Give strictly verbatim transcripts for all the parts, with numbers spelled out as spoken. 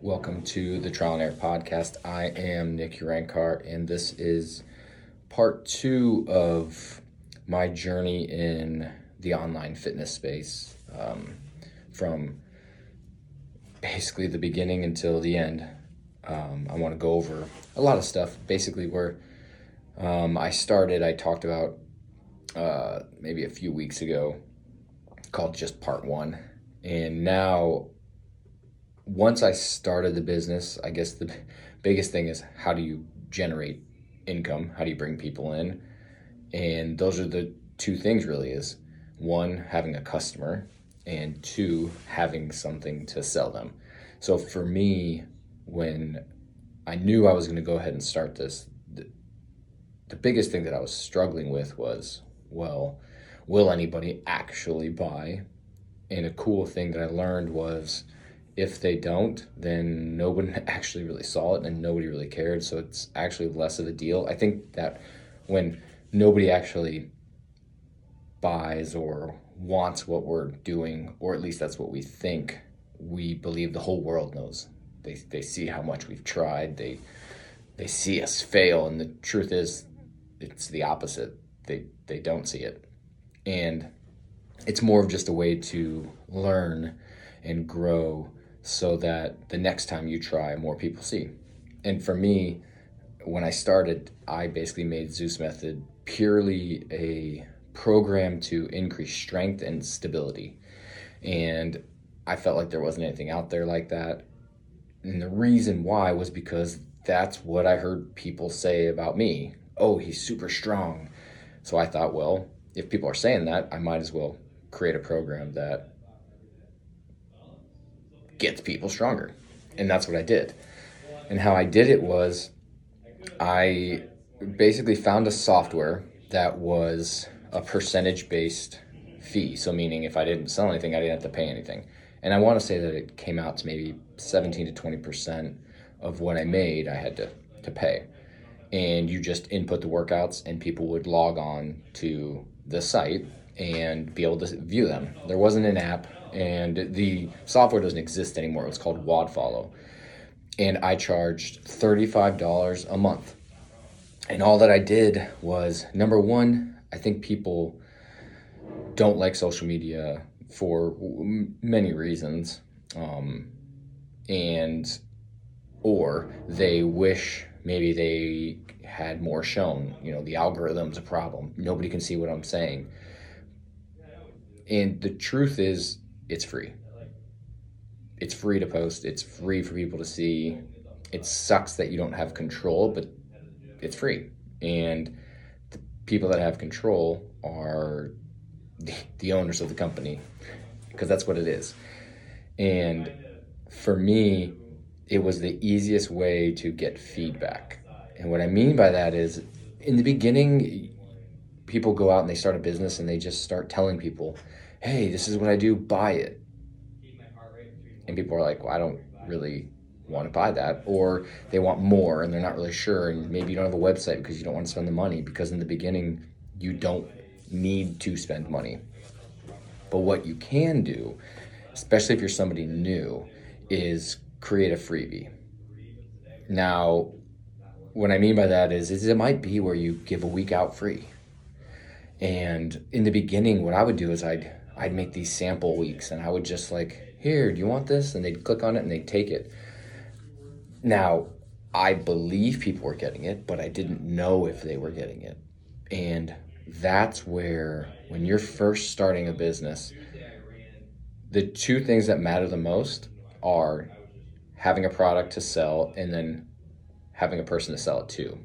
Welcome to the Trial and Error Podcast. I am Nick Urankart, and this is part two of my journey in the online fitness space, um, from basically the beginning until the end. Um, I want to go over a lot of stuff. Basically, where um, I started, I talked about uh, maybe a few weeks ago, called just part one, and now. Once I started the business, I guess the biggest thing is how do you generate income? How do you bring people in? And those are the two things really is one, having a customer, and two, having something to sell them. So for me, when I knew I was going to go ahead and start this, the, the biggest thing that I was struggling with was, well, will anybody actually buy? And a cool thing that I learned was, if they don't, then no one actually really saw it and nobody really cared. So it's actually less of a deal. I think that when nobody actually buys or wants what we're doing, or at least that's what we think, we believe the whole world knows. They they see how much we've tried. They they see us fail. And the truth is, it's the opposite. They they don't see it. And it's more of just a way to learn and grow, so that the next time you try, more people see. And for me, when I started, I basically made Zeus Method purely a program to increase strength and stability. And I felt like there wasn't anything out there like that. And the reason why was because that's what I heard people say about me. Oh, he's super strong. So I thought, well, if people are saying that, I might as well create a program that gets people stronger. And that's what I did. And how I did it was I basically found a software that was a percentage-based fee. So meaning if I didn't sell anything, I didn't have to pay anything. And I want to say that it came out to maybe seventeen to twenty percent of what I made I had to, to pay. And you just input the workouts and people would log on to the site and be able to view them. There wasn't an app, and the software doesn't exist anymore. It was called WODfollow. And I charged thirty-five dollars a month. And all that I did was, number one, I think people don't like social media for many reasons. Um, and, or they wish maybe they had more shown. You know, the algorithm's a problem. Nobody can see what I'm saying. And the truth is, it's free. It's free to post. It's free for people to see. It sucks that you don't have control, but it's free. And the people that have control are the owners of the company, because that's what it is. And for me, it was the easiest way to get feedback. And what I mean by that is, in the beginning, people go out and they start a business and they just start telling people, hey, this is what I do, buy it. And people are like, well, I don't really want to buy that. Or they want more and they're not really sure. And maybe you don't have a website because you don't want to spend the money, because in the beginning, you don't need to spend money. But what you can do, especially if you're somebody new, is create a freebie. Now, what I mean by that is, is it might be where you give a week out free. And in the beginning, what I would do is I'd I'd make these sample weeks, and I would just like, here, do you want this? And they'd click on it and they'd take it. Now, I believe people were getting it, but I didn't know if they were getting it. And that's where, when you're first starting a business, the two things that matter the most are having a product to sell and then having a person to sell it to.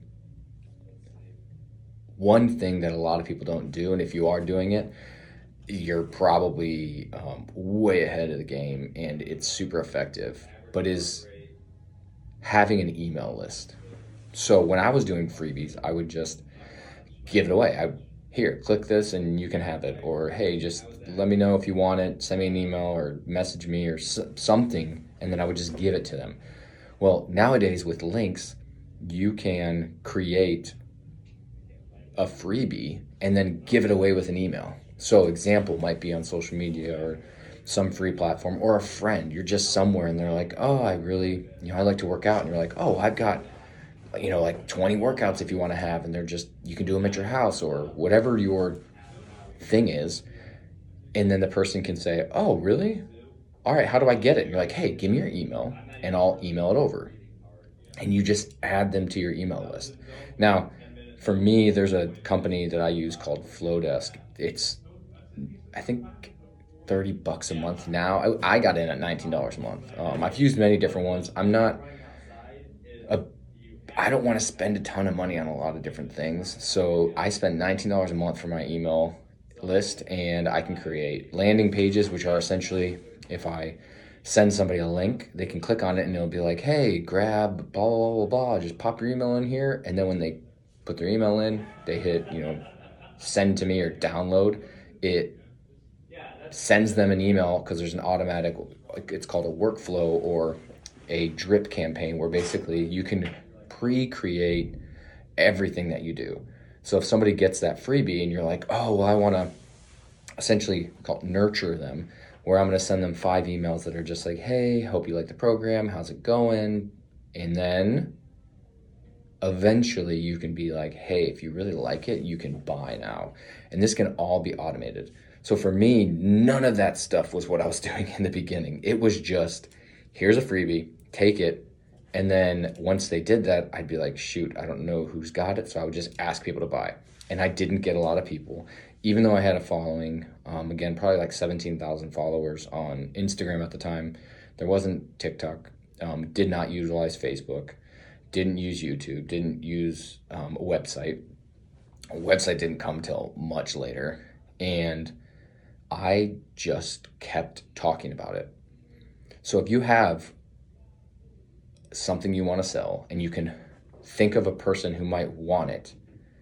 One thing that a lot of people don't do, and if you are doing it, you're probably um, way ahead of the game and it's super effective, but is having an email list. So when I was doing freebies, I would just give it away. I here, click this and you can have it. Or, hey, just let me know if you want it, send me an email or message me or something, and then I would just give it to them. Well, nowadays with links, you can create a freebie and then give it away with an email. So example might be on social media or some free platform, or a friend. You're just somewhere and they're like, oh, I really, you know, I like to work out. And you're like, oh, I've got, you know, like twenty workouts if you want to have. And they're just, you can do them at your house or whatever your thing is. And then the person can say, oh, really? All right, how do I get it? And you're like, hey, give me your email and I'll email it over. And you just add them to your email list. Now, for me, there's a company that I use called Flowdesk. It's, I think, thirty bucks a month now. I, I got in at nineteen dollars a month. Um, I've used many different ones. I'm not, a, I don't want to spend a ton of money on a lot of different things. So I spend nineteen dollars a month for my email list, and I can create landing pages, which are essentially, if I send somebody a link, they can click on it and it'll be like, hey, grab blah, blah, blah, blah, just pop your email in here. And then when they put their email in, they hit, you know, send to me or download. It sends them an email because there's an automatic, it's called a workflow or a drip campaign, where basically you can pre-create everything that you do. So if somebody gets that freebie and you're like, oh, well, I want to essentially call it nurture them, where I'm going to send them five emails that are just like, hey, hope you like the program. How's it going? And then eventually you can be like, hey, if you really like it, you can buy now. And this can all be automated. So for me, none of that stuff was what I was doing in the beginning. It was just, here's a freebie, take it. And then once they did that, I'd be like, shoot, I don't know who's got it. So I would just ask people to buy. And I didn't get a lot of people, even though I had a following. Um, again, probably like seventeen thousand followers on Instagram at the time. There wasn't TikTok, um, did not utilize Facebook, didn't use YouTube, didn't use um, a website. A website didn't come till much later. And I just kept talking about it. So if you have something you want to sell and you can think of a person who might want it,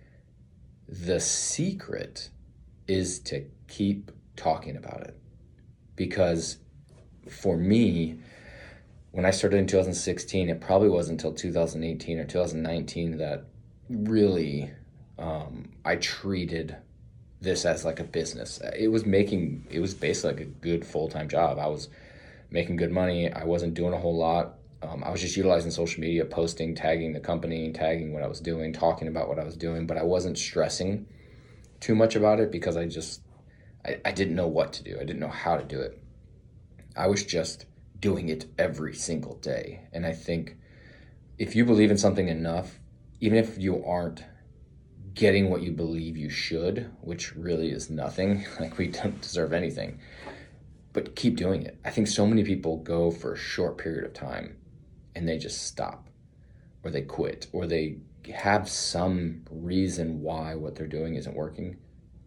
the secret is to keep talking about it. Because for me, when I started in two thousand sixteen, it probably wasn't until two thousand eighteen or two thousand nineteen that really um, I treated this as like a business. It was making, it was basically like a good full-time job. I was making good money. I wasn't doing a whole lot. Um, I was just utilizing social media, posting, tagging the company, tagging what I was doing, talking about what I was doing, but I wasn't stressing too much about it because I just, I, I didn't know what to do. I didn't know how to do it. I was just doing it every single day. And I think if you believe in something enough, even if you aren't getting what you believe you should, which really is nothing, like we don't deserve anything, but keep doing it. I think so many people go for a short period of time and they just stop, or they quit, or they have some reason why what they're doing isn't working.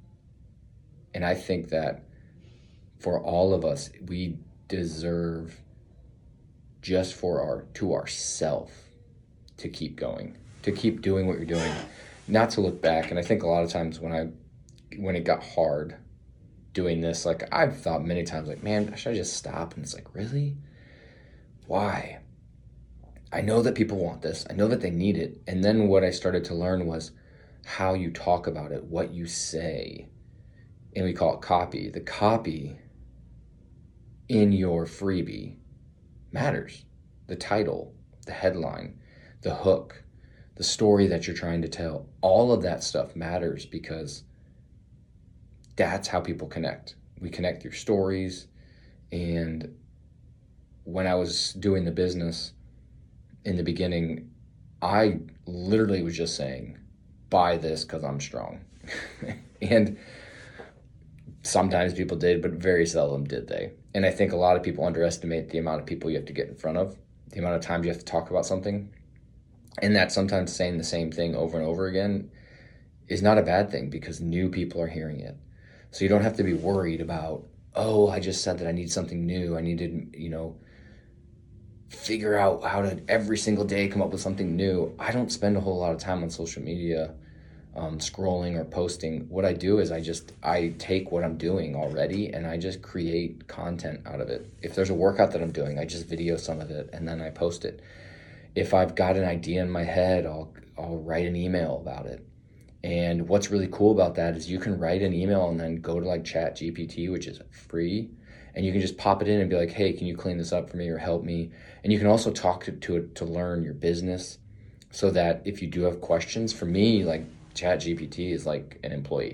And I think that for all of us, we deserve just for our, to ourself, to keep going, to keep doing what you're doing, not to look back. And I think a lot of times when I, when it got hard doing this, like I've thought many times, like, man, should I just stop? And it's like, really? Why? I know that people want this. I know that they need it. And then what I started to learn was how you talk about it, what you say. And we call it copy. The copy in your freebie matters. The title, the headline, the hook, the story that you're trying to tell, all of that stuff matters because that's how people connect. We connect through stories. And when I was doing the business in the beginning, I literally was just saying, buy this because I'm strong. And sometimes people did, but very seldom did they. And I think a lot of people underestimate the amount of people you have to get in front of, the amount of times you have to talk about something. And that sometimes saying the same thing over and over again is not a bad thing because new people are hearing it. So you don't have to be worried about, oh, I just said that I need something new. I need to, you know, figure out how to every single day come up with something new. I don't spend a whole lot of time on social media um, scrolling or posting. What I do is I just, I take what I'm doing already and I just create content out of it. If there's a workout that I'm doing, I just video some of it and then I post it. If I've got an idea in my head, I'll I'll write an email about it. And what's really cool about that is you can write an email and then go to like Chat G P T, which is free, and you can just pop it in and be like, hey, can you clean this up for me or help me? And you can also talk to, to it to learn your business, so that if you do have questions, for me, like ChatGPT is like an employee.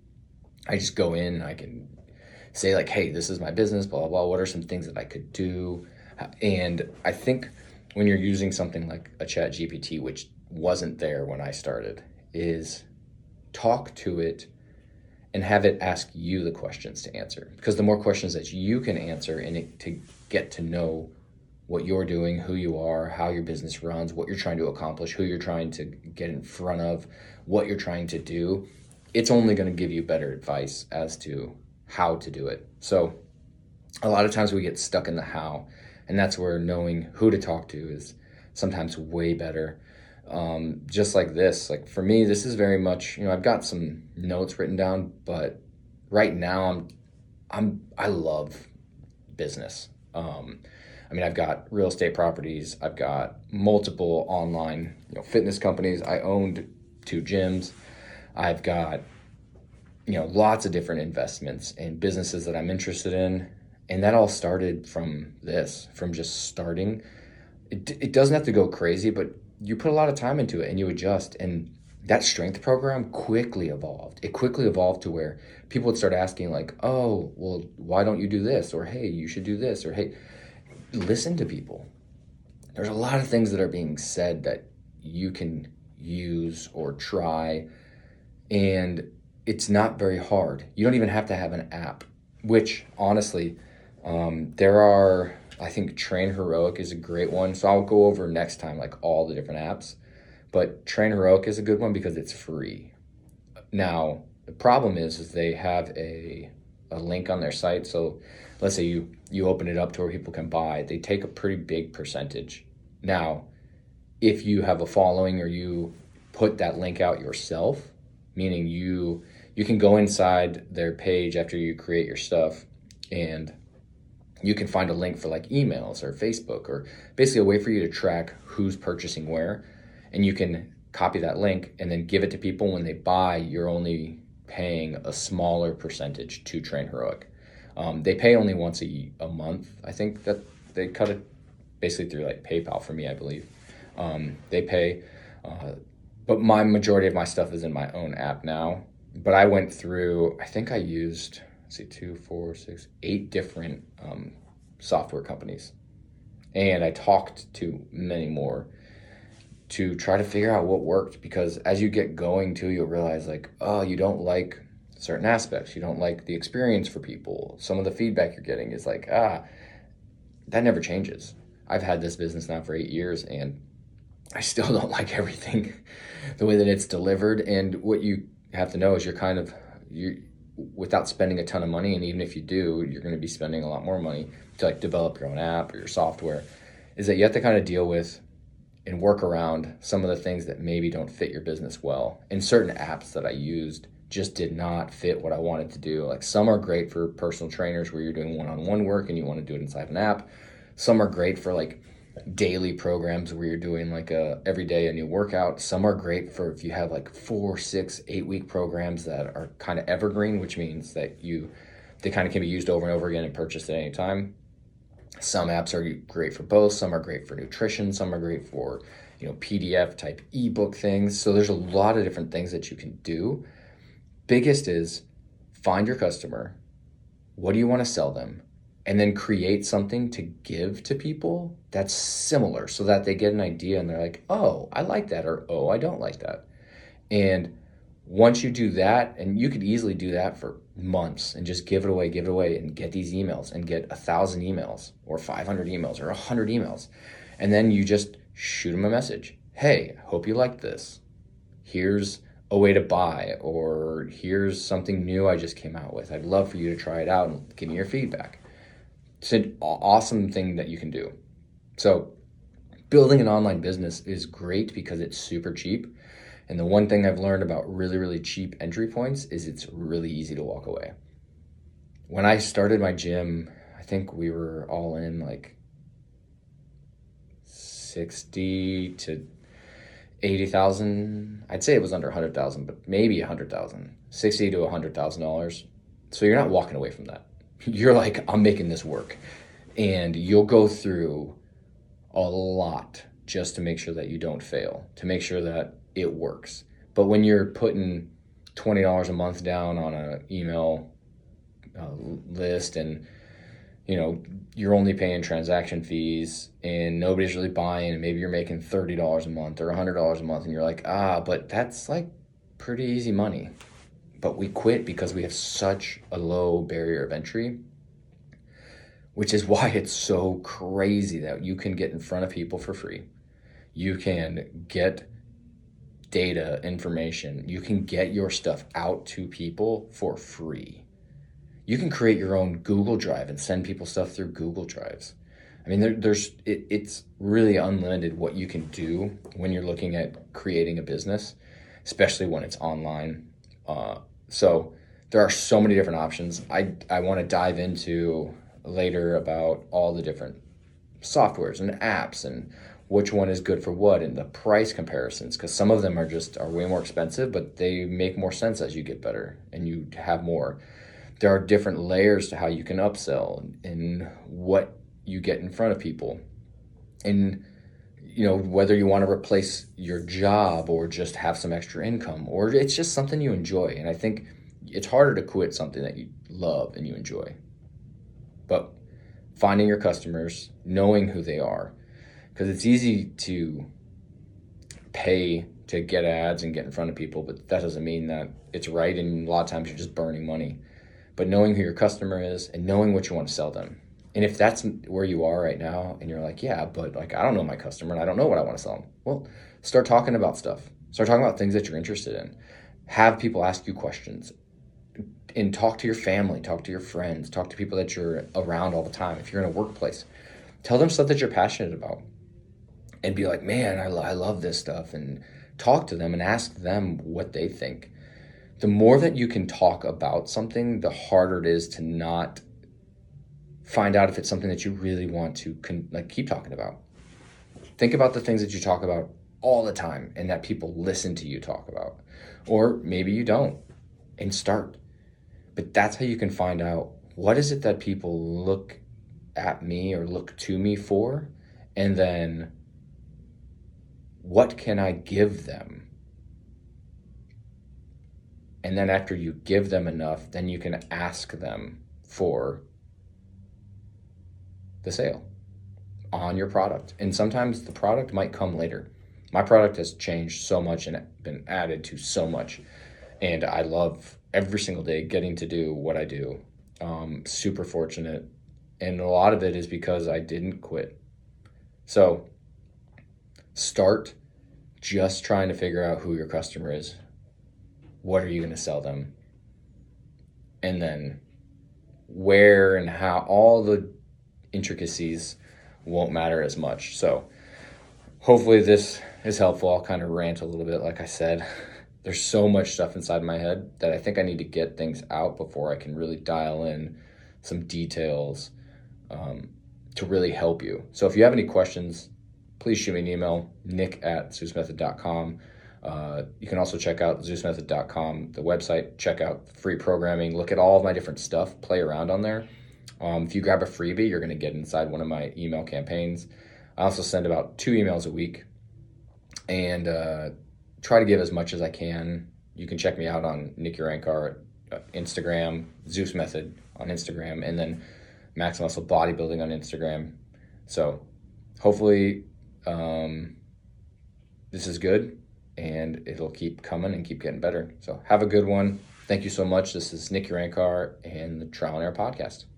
I just go in and I can say like, hey, this is my business, blah, blah, blah. What are some things that I could do? And I think when you're using something like a ChatGPT, which wasn't there when I started, is talk to it and have it ask you the questions to answer. Because the more questions that you can answer and it, to get to know what you're doing, who you are, how your business runs, what you're trying to accomplish, who you're trying to get in front of, what you're trying to do, it's only going to give you better advice as to how to do it. So a lot of times we get stuck in the how, and that's where knowing who to talk to is sometimes way better. Um, just like this, like for me, this is very much, you know, I've got some notes written down, but right now I'm, I'm, I love business. Um, I mean, I've got real estate properties. I've got multiple online, you know, fitness companies. I owned two gyms. I've got, you know, lots of different investments and businesses that I'm interested in. And that all started from this, from just starting. It, it doesn't have to go crazy, but you put a lot of time into it and you adjust. And that strength program quickly evolved. It quickly evolved to where people would start asking like, oh, well, why don't you do this? Or, hey, you should do this. Or, hey, listen to people. There's a lot of things that are being said that you can use or try, and it's not very hard. You don't even have to have an app, which honestly, um, there are, I think Train Heroic is a great one. So I'll go over next time, like all the different apps, but Train Heroic is a good one because it's free. Now, the problem is, is they have a, a link on their site. So let's say you, you open it up to where people can buy, they take a pretty big percentage. Now, if you have a following or you put that link out yourself, meaning you you can go inside their page after you create your stuff and you can find a link for like emails or Facebook, or basically a way for you to track who's purchasing where, and you can copy that link and then give it to people. When they buy, you're only paying a smaller percentage to Train Heroic. Um, they pay only once a, a month. I think that they cut it basically through like PayPal for me, I believe. Um, they pay, uh, but my majority of my stuff is in my own app now. But I went through, I think I used, let's see, two, four, six, eight different um, software companies. And I talked to many more to try to figure out what worked, because as you get going too, you'll realize like, oh, you don't like certain aspects. You don't like the experience for people. Some of the feedback you're getting is like, ah, that never changes. I've had this business now for eight years and I still don't like everything the way that it's delivered. And what you have to know is you're kind of, you without spending a ton of money, and even if you do, you're going to be spending a lot more money to like develop your own app or your software, is that you have to kind of deal with and work around some of the things that maybe don't fit your business well. And certain apps that I used just did not fit what I wanted to do. Like some are great for personal trainers where you're doing one-on-one work and you want to do it inside an app. Some are great for like daily programs where you're doing like a every day a new workout. Some are great for if you have like four, six, eight week programs that are kind of evergreen, which means that you they kind of can be used over and over again and purchased at any time. Some apps are great for both. Some are great for nutrition. Some are great for, you know, P D F type ebook things. So there's a lot of different things that you can do. Biggest is find your customer. What do you want to sell them? And then create something to give to people that's similar so that they get an idea and they're like, oh, I like that, or oh, I don't like that. And once you do that, and you could easily do that for months and just give it away, give it away and get these emails and get a thousand emails or five hundred emails or a hundred emails. And then you just shoot them a message. Hey, hope you like this. Here's a way to buy, or here's something new I just came out with. I'd love for you to try it out and give me your feedback. It's an awesome thing that you can do. So building an online business is great because it's super cheap. And the one thing I've learned about really, really cheap entry points is it's really easy to walk away. When I started my gym, I think we were all in like sixty to eighty thousand. I'd say it was under one hundred thousand, but maybe one hundred thousand. sixty to one hundred thousand dollars. So you're not walking away from that. you're like, I'm making this work. And you'll go through a lot just to make sure that you don't fail, to make sure that it works. But when you're putting twenty dollars a month down on an email uh, list, and you know, you're only paying transaction fees and nobody's really buying, and maybe you're making thirty dollars a month or one hundred dollars a month, and you're like, ah, but that's like pretty easy money. But we quit because we have such a low barrier of entry, which is why it's so crazy that you can get in front of people for free. You can get data, information. You can get your stuff out to people for free. You can create your own Google Drive and send people stuff through Google Drives. I mean, there, there's it, it's really unlimited what you can do when you're looking at creating a business, especially when it's online. Uh, so there are so many different options. I, I want to dive into later about all the different softwares and apps and which one is good for what, and the price comparisons, because some of them are just are way more expensive, but they make more sense as you get better and you have more. There are different layers to how you can upsell and what you get in front of people. And, you know, whether you want to replace your job or just have some extra income, or it's just something you enjoy. And I think it's harder to quit something that you love and you enjoy. But finding your customers, knowing who they are, because it's easy to pay to get ads and get in front of people, but that doesn't mean that it's right. And a lot of times you're just burning money. But knowing who your customer is and knowing what you want to sell them. And if that's where you are right now and you're like, yeah, but like, I don't know my customer and I don't know what I want to sell them. Well, start talking about stuff. Start talking about things that you're interested in. Have people ask you questions and talk to your family, talk to your friends, talk to people that you're around all the time. If you're in a workplace, tell them stuff that you're passionate about and be like, man, I, lo- I love this stuff, and talk to them and ask them what they think. The more that you can talk about something, the harder it is to not find out if it's something that you really want to con- like keep talking about. Think about the things that you talk about all the time and that people listen to you talk about. Or maybe you don't, and start. But that's how you can find out, what is it that people look at me or look to me for? And then what can I give them? And then after you give them enough, then you can ask them for the sale on your product. And sometimes the product might come later. My product has changed so much and been added to so much. And I love every single day getting to do what I do. Um, super fortunate. And a lot of it is because I didn't quit. So start just trying to figure out who your customer is. What are you going to sell them? And then where and how, all the intricacies won't matter as much. So hopefully this is helpful. I'll kind of rant a little bit. Like I said, there's so much stuff inside my head that I think I need to get things out before I can really dial in some details um, to really help you. So if you have any questions, please shoot me an email, nick at zeus method dot com. Uh, you can also check out zeus method dot com, the website, check out free programming, look at all of my different stuff, play around on there. Um, if you grab a freebie, you're going to get inside one of my email campaigns. I also send about two emails a week and uh, try to give as much as I can. You can check me out on Nick Urankar, uh, Instagram, Zeus Method on Instagram, and then Max Muscle Bodybuilding on Instagram. So hopefully um, this is good, and it'll keep coming and keep getting better. So have a good one. Thank you so much. This is Nick Urankar and the Trial and Error Podcast.